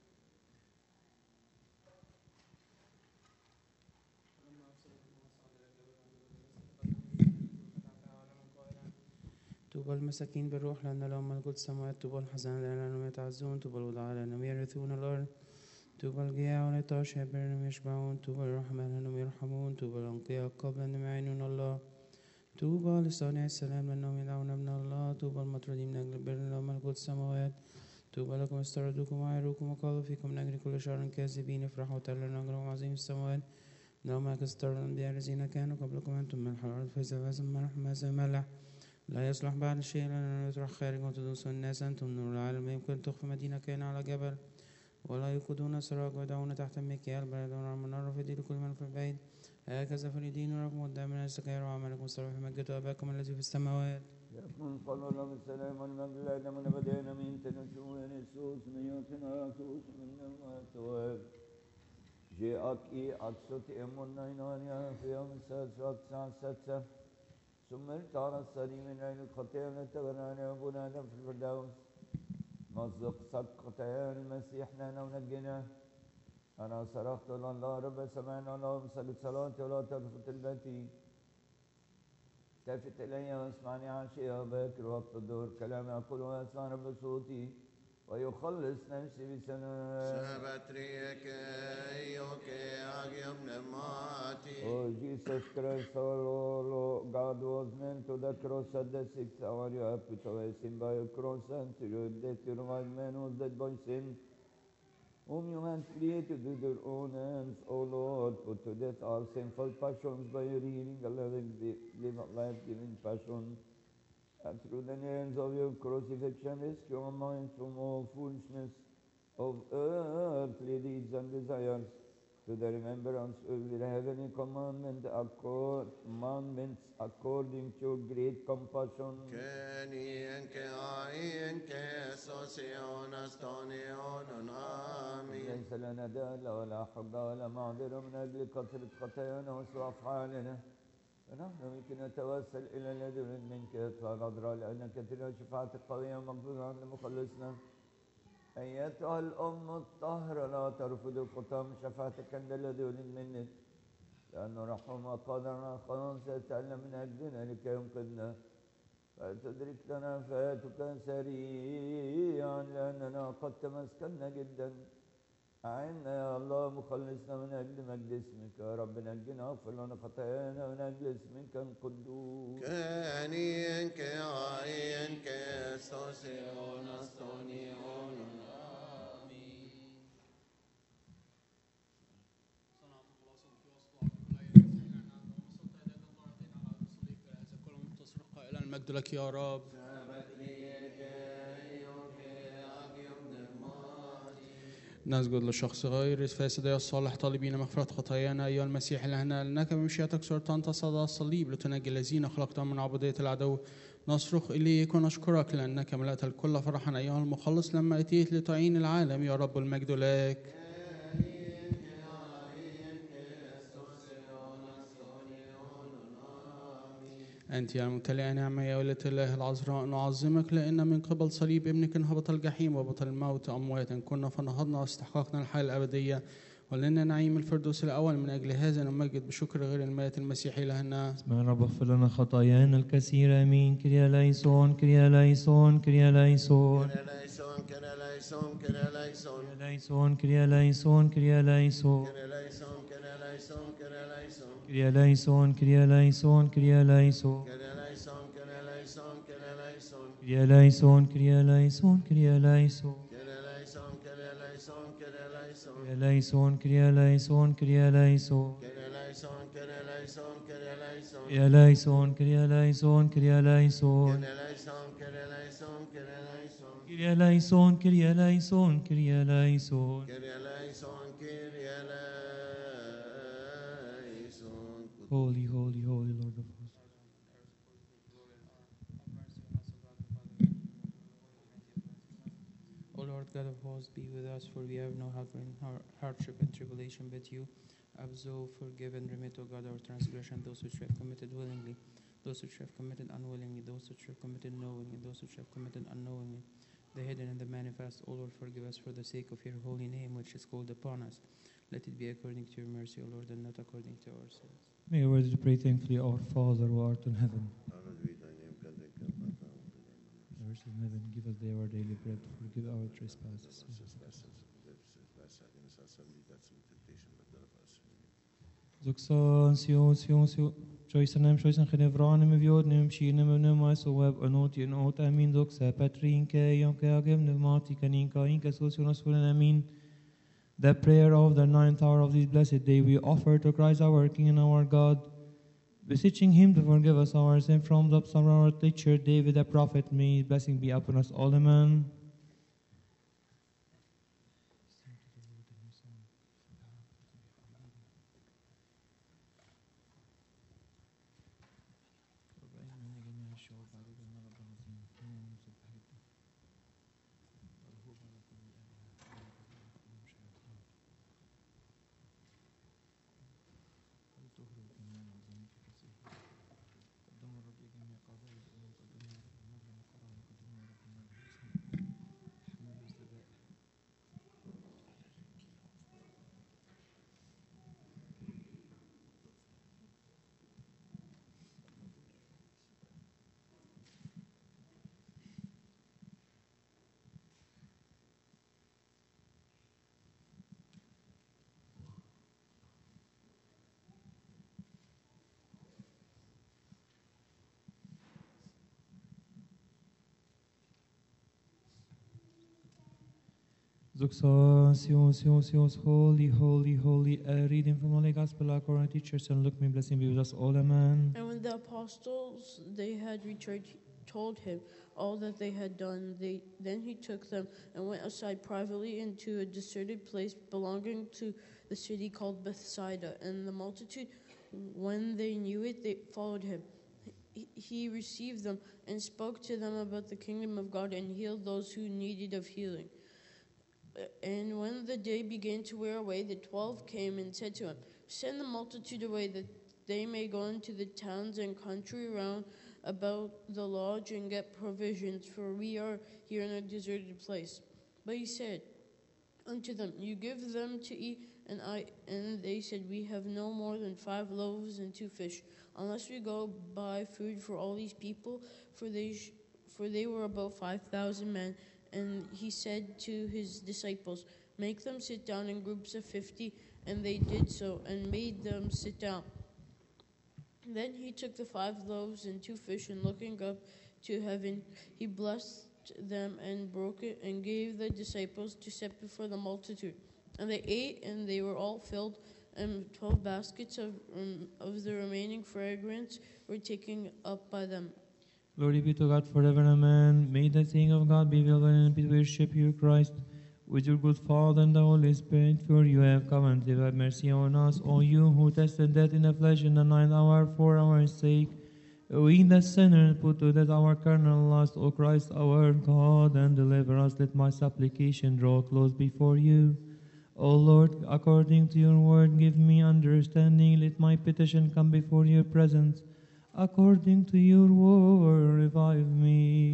طوبى المساكين بالروح لأن لهم ملكوت السماوات. طوبى الحزان لأنهم يتعزون. طوبى الوضعاء لأنهم يرثون الأرض. طوبى الجياع والعطاش لأنهم يشبعون. طوبى الرحماء لأنهم يرحمون. طوبى الأنقياء القبل لأنهم يعينون الله. طوبى لصانع السلام لأنهم يدعون ابن الله. طوبى المطرودين من أجل البر لهم ملكوت السماوات. طوبى لكم استردوكم وعيروكم وقالوا فيكم من أجل كل شر كاذبين افرحوا وتهللوا أجرهم عظيم السماوات لهم ملك استر الأنبياء الذين كانوا قبلكم أنتم ملح الأرض فإذا فاز الملح ماذا ملح لا يصلح بعد شيء لأنه يطرح خارج وتدوسون الناس. أنتم نور العالم. يمكن تخفي مدينة كان على جبل ولا يوقدون سراج ويدعون تحت المكيال بل يدعون على المنار فيدين لكل من في البيت. هكذا فليدين ربكم قدام الناس كي يروا عملكم الصالح في مجد أباكم الذي في السماوات. يكون قال الله بالسلام والمجد لنا من بدينا من تنسون يسوس من يوتنا يسوس من الموت. جاءك أكسوت أمنا ينانيا في يوم السادس وقت الساعة 6 سمرت على الصليب من أجل الخطيئة التي تغنانا أبونا آدم في الفردوس. مصدق صدق خطايا المسيح لنا ونجنا. أنا صرخت إلى الله رب سمعنا اللهم صل صلاتي ولا تلفت البتي. التفت إلي واسمعني عشية باكر وقت الظهر كلامي أقول واسمع رب صوتي ويخلص نفسي بسلام. Sabatriek yoke agium nemati. Oh Jesus Christ, our Lord, God was nailed to the cross at the 6th hour. You have put away sin by your cross and to your death you revive man who was dead by sin, whom you had created with your own hands. O Lord, put to death our sinful passions by your healing, a life-giving passion. And through the nails of your crucifixion, rescue our minds from all foolishness of earthly deeds and desires, to the remembrance of your heavenly commandments according to your great compassion. Kenienke ainke sosion astonion amin. ليس لنا دالة ولا حجة ولا معذرة من أجل كثرة خطايانا وسوء أفعالنا، فنحن يمكن نتوسل إلى الذي منك يدفع الأضرار لأنك ترى شفاعتك قوية ومقبولة عند مخلصنا. أيتها الأم الطاهرة لا ترفض الختام شفاعتك عند الذي ولد منك، لأنه رحمة قادرنا خلاص يتألم من أجلنا لكي ينقذنا. فتدرك لنا فاتك سريعا لأننا قد تمسكنا جدا. أعنا يا الله مخلصنا من أجل مجد اسمك يا رب. نجنا واغفر لنا خطايانا من أجل اسمك القدوس. Kenienke ainke sosion astonion amin. المجد لك يا رب. نسجد للشخص غير الفاسد يا الصالح طالبين مغفرة خطايانا أيها المسيح إلهنا، لأنك بمشيئتك سلطان تصعد على الصليب لتنجي الذين خلقتهم من عبودية العدو. نصرخ إليك ونشكرك لأنك ملأت الكل فرحا أيها المخلص لما أتيت لتعين العالم يا رب. المجد لك. أنت يا ممتلئ نعمة يا ولدة الله العذراء نعظمك، لأن من قبل صليب ابنك انهبط الجحيم وبطل الموت أمواتا كنا فنهضنا واستحققنا الحياة الأبدية ولنا نعيم الفردوس الأول. من أجل هذا نمجد بشكر غير المائت المسيح إلهنا. اسمع رب اغفر لنا خطايانا الكثيرة. آمين. كريا ليسون كريا ليسون كريا ليسون كريا ليسون كريا ليسون كريا ليسون كريا ليسون كريا ليسون كريا ليسون كريا ليسون كريا ليسون كريا ليسون ليسون كريا ليسون كريا ليسون كريا ليسون كريا ليسون كريا ليسون كريا ليسون Kyrie eleison, Kyrie eleison, Kyrie eleison. Kyrie eleison, Kyrie eleison. Holy, holy, holy Lord of hosts. O Lord God of hosts, be with us, for we have no help in hardship and tribulation but you. Absolve, forgive, and remit, O God, our transgression, those which we have committed willingly, those which we have committed unwillingly, those which we have committed knowingly, those which we have committed unknowingly, the hidden and the manifest. O Lord, forgive us for the sake of your holy name, which is called upon us. Let it be according to your mercy, O Lord, and not according to our sins. May we worthy to pray thankfully, Our Father who art in heaven. Hallowed be thy name, God, thy kingdom come, Who art in heaven, give us day our daily bread, forgive our trespasses. against us, and lead us into temptation, but deliver us from evil. Zuxan, Sion, Joycenem, Genevranem, Vjodnem, Shinem, Nemas, Web, Anoti, and Ot, Amin, Duxa, Patrinke, Yonke, Agem, Pneumatic, and Inca, Sosionos, Amin. The prayer of the ninth hour of this blessed day we offer to Christ our King and our God, beseeching him to forgive us our sin from the psalm of our teacher David the prophet. May his blessing be upon us all, amen. Zuxan, Sion, holy, holy, holy. A reading from the Holy Gospel according to teachers and look me blessing be with us all, amen. And when the apostles they had returned, told him all that they had done, then he took them and went aside privately into a deserted place belonging to the city called Bethsaida. And the multitude, when they knew it, they followed him. He received them and spoke to them about the kingdom of God and healed those who needed of healing. And when the day began to wear away, the 12 came and said to him, "Send the multitude away, that they may go into the towns and country round about the lodge and get provisions, for we are here in a deserted place." But he said unto them, "You give them to eat." And they said, "We have no more than 5 loaves and 2 fish, unless we go buy food for all these people," for they were about 5,000 men. And he said to his disciples, "Make them sit down in groups of 50. And they did so, and made them sit down. Then he took the 5 loaves and 2 fish, and looking up to heaven, he blessed them and broke it, and gave the disciples to set before the multitude. And they ate, and they were all filled, and 12 baskets of the remaining fragrance were taken up by them. Glory be to God forever, amen. May the saying of God be will and peace worship you, Christ, with your good Father and the Holy Spirit, for you have come and have mercy on us, O you who tested death in the flesh in the 9th hour for our sake. We the sinners put to death our carnal lust, O Christ our God, and deliver us. Let my supplication draw close before you. O Lord, according to your word, give me understanding. Let my petition come before your presence. According to your word, revive me.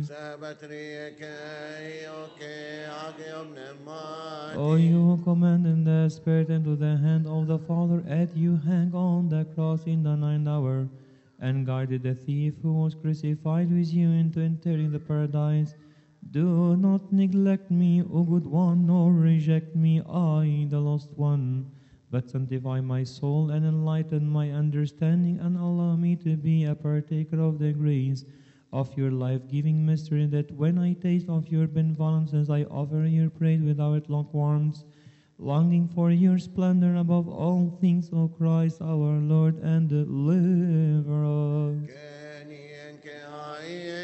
O you who command in the Spirit into the hand of the Father, as you hang on the cross in the 9th hour, and guided the thief who was crucified with you into entering the paradise. Do not neglect me, O good one, nor reject me, I, the lost one, but sanctify my soul and enlighten my understanding, and allow me to be a partaker of the grace of your life-giving mystery, that when I taste of your benevolences, I offer your praise without lukewarmness, longing for your splendor above all things, O Christ, our Lord and deliverer.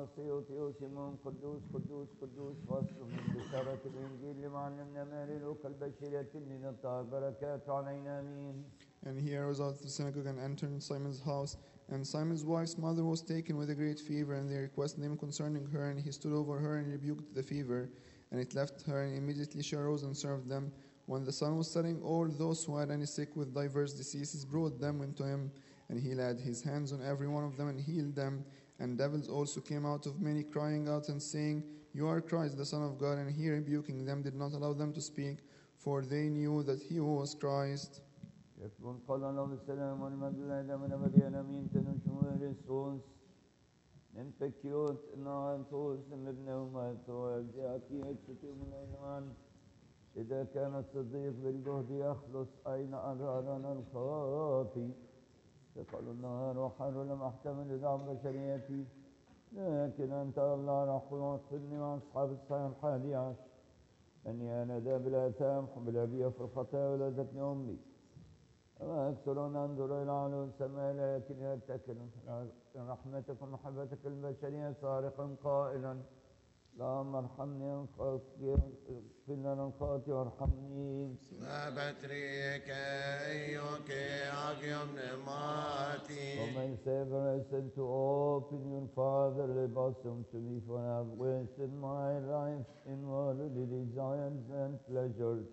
سيوتيوس من قدوس قدوس قدوس فصل من بشارة الإنجيل لمعلمنا ماري لوكا البشرية لنطاع بركات علينا آمين. And he arose out of the synagogue and entered Simon's house. And Simon's wife's mother was taken with a great fever, and they requested him concerning her, and he stood over her and rebuked the fever, and it left her, and immediately she arose and served them. When the sun was setting, all those who had any sick with diverse diseases brought them unto him, and he laid his hands on every one of them and healed them. And devils also came out of many, crying out and saying, You are Christ, the Son of God. And he, rebuking them, did not allow them to speak, for they knew that he was Christ. يكون قال الله بالسلام والمجد لله من أبدي أمين تنشمر السوس من بكيوت نانتوس مبنى وماتوس يأتي أكشتي من الإيمان إذا كان الصديق بالجهد يخلص أين أرارنا الخاطي تقال النهار وحر لم أحتمل دعم بشريتي لكن أنت الله رح وصلني مع أصحاب الصحيح 11 أني أنا ذا بالآثام حمل أبي في الخطايا ولدتني أمي وما أكثر أن أنظر إلى علو السماء لكن يتكل رحمتك ومحبتك البشرية صارخا قائلا اللهم ارحمني اغفر لنا الخاطئ وارحمني. Smabatrike yoke agium nemati. O my Savior, I send to open your fatherly bosom to me, for I have wasted my life in worldly desires and pleasures,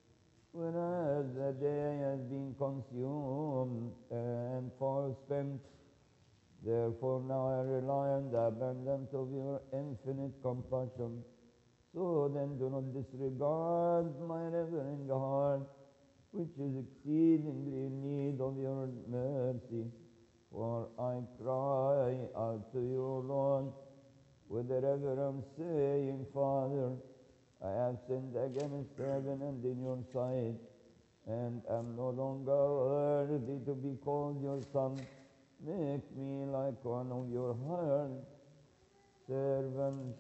whereas the day has been consumed and forspent. Therefore now I rely on the abundance of your infinite compassion. So then do not disregard my reverend heart, which is exceedingly in need of your mercy. For I cry out to you, Lord, with a reverence, saying, Father, I have sinned against heaven and in your sight, and am no longer worthy to be called your son. Make me like one of your hired servants.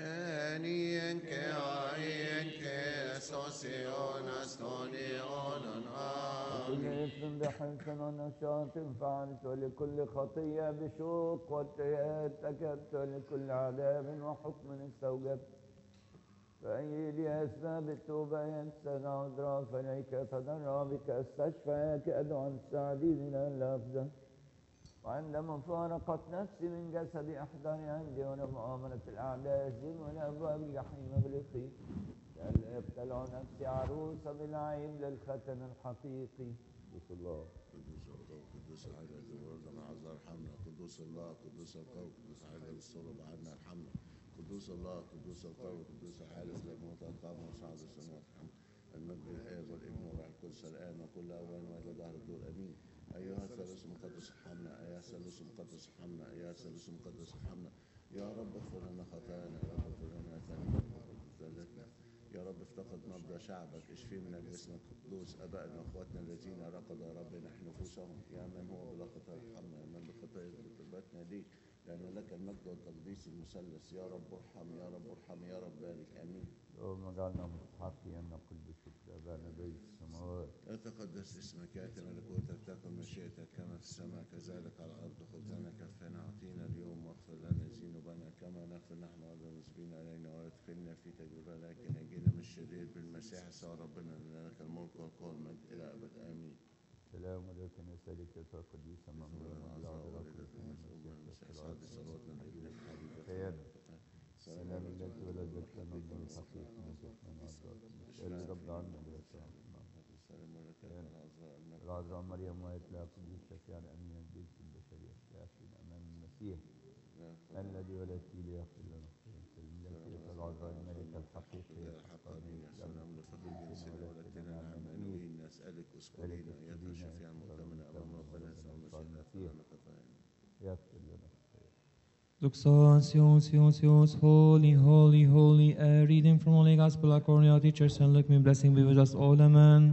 Kenien ke aien ke sosion astonion وكل اسم بحسن ونشاط فعلت ولكل خطية بشوق وارتكبت ولكل عذاب وحكم استوجبت. فأي لي أسباب التوبة ينسى عذرا فإليك أتضرع بك أستشفى أدعو عن السعدين إلى أفضل. وعندما فارقت نفسي من جسدي أحضر عندي ولمؤامرة الأعداء الزين والأبواب الجحيم بالإخي لألا يبتلع نفسي عروسة بالعيب للختن الحقيقي. قدوس الله قدوس الله قدوس عائلة الورد العذراء ارحمنا. قدوس الله قدوس القوي قدوس عائلة الصلب عنا ارحمنا. قدوس الله قدوس القوي قدوس عائلة الموت القامة وصعد السماوات ارحمنا. المجد الآب والابن والروح القدس الآن وكل أوان وإلى دهر الدور آمين. أيها الثالوث المقدس ارحمنا. أيها الثالوث المقدس ارحمنا. أيها الثالوث المقدس ارحمنا. يا رب اغفر لنا خطايانا. يا رب اغفر لنا ذنوبنا. يا رب افتقد مبدأ شعبك اشفي من الاسم القدوس أبائنا وأخواتنا الذين رقدوا يا رب نحن نفوسهم. يا من هو بلا خطايا ارحمنا. يا من بخطايا طلباتنا ليك لأن لك المجد والتقديس المثلث. يا رب ارحم يا رب ارحم يا رب بارك آمين. اللهم اجعلنا مستحقين أن نقول بشكر أبانا الذي في السماوات. يتقدس اسمك يأتي ملكوتك تكن مشيئتك كما في السماء كذلك على الأرض. خبزنا كفنا أعطينا اليوم واغفر لنا ذنوبنا كما نغفر نحن أيضا المذنبين علينا ولا تدخلنا في تجربة لكن نجينا من الشرير بالمسيح يسوع ربنا لك الملك والقوة والمجد إلى أبد آمين. سلام عليكم يا سيدك يا قديسة ممنون العذراء والدة المسؤول المسيح صادق صلواتنا لأجل الحبيب سلام التي ولدت لنا من الحقيقة مسيحنا نعذر رب العالمين السلام عليك يا العذراء العذراء مريم ويتلاقى قديس شفيع الأمين الجنس البشرية يأتينا أمام المسيح الذي ولدت ليغفر لنا سلم لك يا العذراء الملكة الحقيقية آمين. يا سلام لفخر جنسنا ولدتنا نعم أمين. نسألك اسكنينا أيتها الشفيع المؤتمن أمام ربنا يسوع المسيح لنا خطايانا. يغفر لنا. Doxos, holy, holy, holy. A reading from Holy Gospel according to our teachers, and let me blessing be with us all. Amen.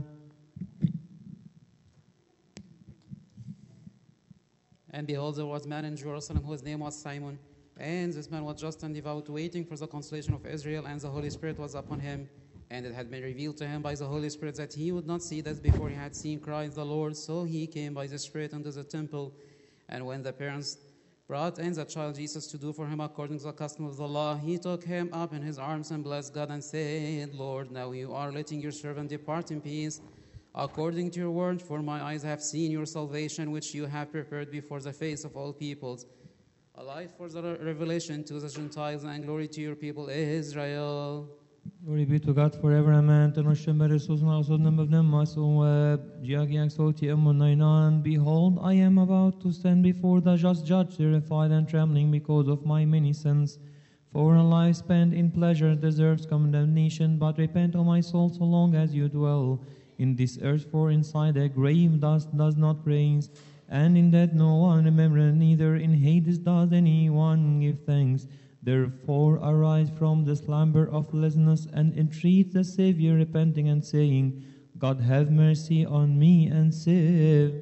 And behold, there was a man in Jerusalem whose name was Simon. And this man was just and devout, waiting for the consolation of Israel, and the Holy Spirit was upon him. And it had been revealed to him by the Holy Spirit that he would not see death before he had seen Christ the Lord. So he came by the Spirit into the temple. And when the parents brought in the child Jesus to do for him according to the custom of the law, he took him up in his arms and blessed God and said, Lord, now you are letting your servant depart in peace according to your word, for my eyes have seen your salvation, which you have prepared before the face of all peoples, a light for the revelation to the Gentiles and glory to your people Israel. Glory be to God forever, amen. Tenoshim Resus Nasodnem of Nemas Oeb, Giagiak Soti Emunainan. Behold, I am about to stand before the just judge, terrified and trembling because of my many sins. For a life spent in pleasure deserves condemnation, but repent, O my soul, so long as you dwell in this earth, for inside a grave dust does not praise, and in death no one remembereth, neither in Hades does anyone give thanks. Therefore arise from the slumber of laziness and entreat the Savior, repenting and saying, God have mercy on me and save.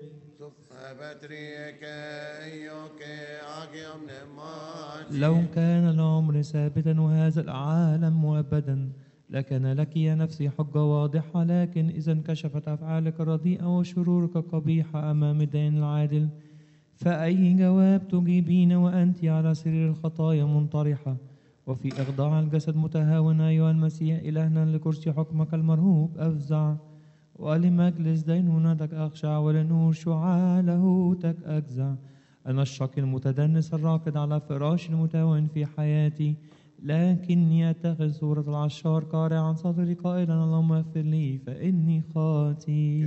لو كان العمر ثابتا وهذا العالم مؤبدا لكان لك يا نفسي حجة واضحة، لكن إذا انكشفت أفعالك الرديئة وشرورك القبيحة أمام الدين العادل، فأي جواب تجيبين وأنت على سرير الخطايا منطرحة، وفي إخضاع الجسد متهاونة أيها المسيح إلهنا لكرسي حكمك المرهوب أفزع، ولمجلس دينونتك أخشع، ولنور شعاع لاهوتك أجزع. أنا الشقي المتدنس الراقد على فراش المتهاون في حياتي، لكني أتخذ صورة العشار قارعا صدري قائلا اللهم اغفر لي فإني خاطئ.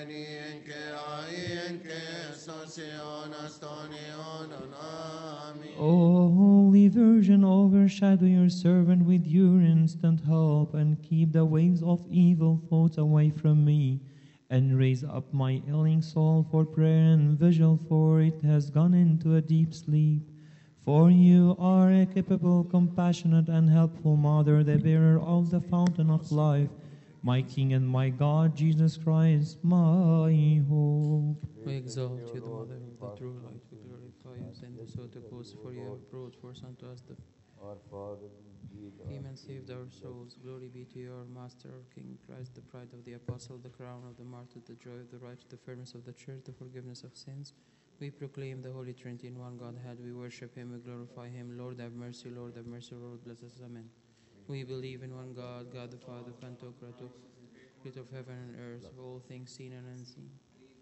O Holy Virgin, overshadow your servant with your instant help, and keep the waves of evil thoughts away from me, and raise up my ailing soul for prayer and vigil, for it has gone into a deep sleep. For you are a capable, compassionate, and helpful Mother, the bearer of the fountain of life, my King and my God, Jesus Christ, my hope. We exalt you, the Mother of the true light. We glorify you, send us so to cause, for you have brought forth unto us the Our Father, came and saved our souls. Glory be to you, our Master, our King, Christ, the pride of the apostle, the crown of the martyr, the joy of the righteous, the firmness of the church, the forgiveness of sins. We proclaim the Holy Trinity in one Godhead. We worship him, we glorify him. Lord, have mercy, Lord, have mercy, Lord, bless us. Amen. We believe in one God, God the Father, Pantocrator, creator of heaven and earth, of all things seen and unseen.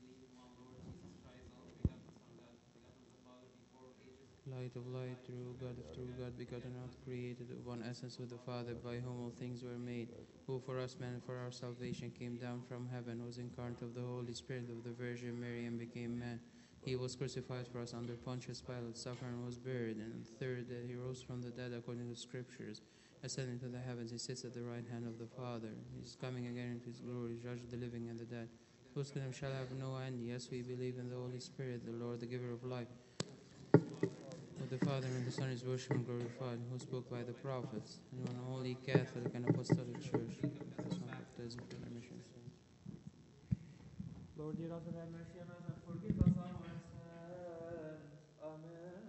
Light of light, true God, begotten, not created, of one essence with the Father, by whom all things were made, who for us men, for our salvation, came down from heaven, was incarnate of the Holy Spirit, of the Virgin Mary, and became man. He was crucified for us under Pontius Pilate, suffered and was buried, and the third day he rose from the dead according to the Scriptures. Ascending to the heavens, he sits at the right hand of the Father. He is coming again into his glory, judge the living and the dead. Whose kingdom shall have no end. Yes, we believe in the Holy Spirit, the Lord, the giver of life. With the Father and the Son is worshipped and glorified, who spoke by the prophets, and one holy Catholic and Apostolic Church, confess one baptism for the remission of sins. Lord, hear us and have mercy on us and forgive us our sins. Amen.